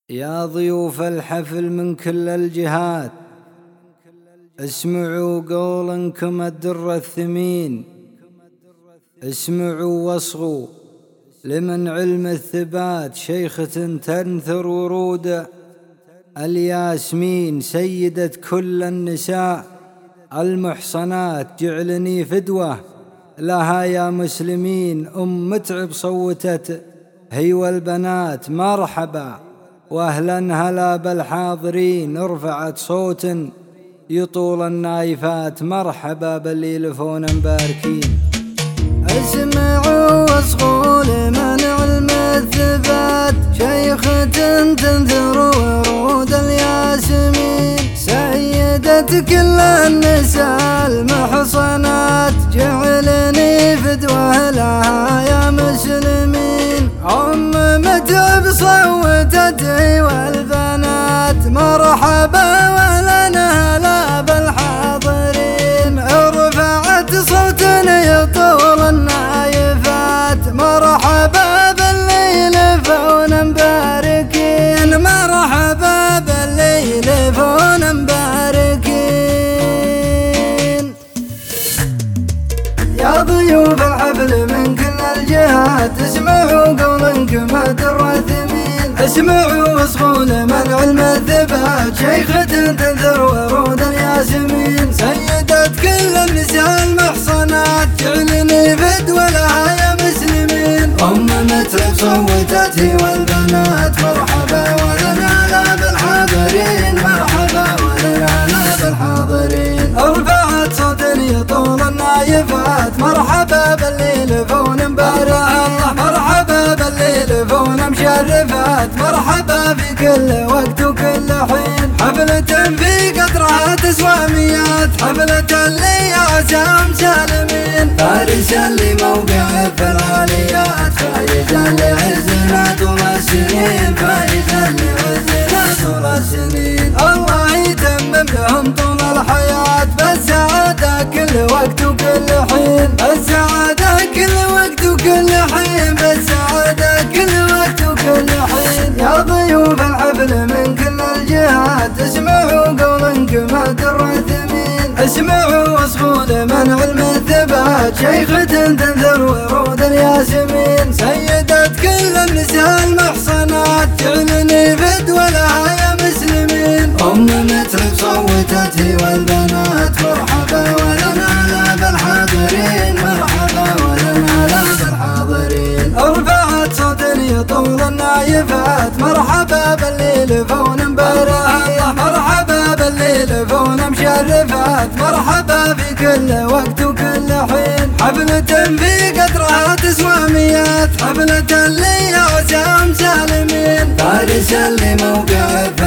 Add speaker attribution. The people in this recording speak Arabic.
Speaker 1: يا ضيوف الحفل من كل الجهات، اسمعوا قولنكم الدر الثمين، اسمعوا واصغوا لمن علم الثبات شيخة تنثر ورود الياسمين، سيدة كل النساء المحصنات، جعلني فدوة لها يا مسلمين. متعب صوتت هي والبنات مرحبا واهلا هلا بالحاضرين، رفعت صوت يطول النايفات مرحبا باللي يلفون مباركين. اسمعوا واصغوا لمن علم الثبات شيخة تنثر ورود الياسمين، سيدة كل النساء المحصنات، جعلني فدوة لها يا مسلمين. متعب صوتت هي والبنات مرحبا ولنا هلا بالحاضرين، رفعت صوت يطول النايفات مرحبا باللي يلفون مباركين، مرحبا باللي يلفون مباركين. يا ضيوف الحفل من كل الجهات، اسمعوا قولنكم الدر الثمين، اسمعوا واصغوا لمن علم الثبات شيخة تنثر ورود الياسمين، سيدة كل النساء المحصنات، جعلني فدوة لها يا مسلمين. متعب صوتت هي والبنات مرحبا ولنا لا بالحاضرين، مرحبا ولنا لا بالحاضرين، رفعت صوت يطول النايفات مرحبا باللي يلفون مباركين، مرحبا باللي يلفون مشرفات، مرحبا في كل وقت وكل حين، حفلة في قطرها تسوى ميات، حفلة اللي عساهم سالمين، فارسا لموقع في العاليات، فايزا لعزنا طول السنين، فايزا لعزنا طول السنين. الله يتمم لهم طول الحياة بالسعادة كل وقت وكل حين، بالسعادة كل وقت وكل حين، بالسعادة كل وقت وكل حين. يا ضيوف الحفل من كل الجهات، اسمعوا قولنكم الدر الثمين، اسمعوا واصغوا لمن علم الثبات شيخة تنثر ورود الياسمين، سيدة كل النساء المحصنات، جعلني فدوة لها يا مسلمين. متعب صوتت هي والبنات مرحبا ولنا لا بالحاضرين، مرحبا ولنا لا بالحاضرين، رفعت صوت يطول النايفات مرحبا باللي يلفون مباركين، مرحبا باللي يلفون مشرفات، مرحبا في كل وقت وكل حين، حفلة في قدرها تسوى ميات، حفلة اللي عساهم سالمين، فارسا لموقع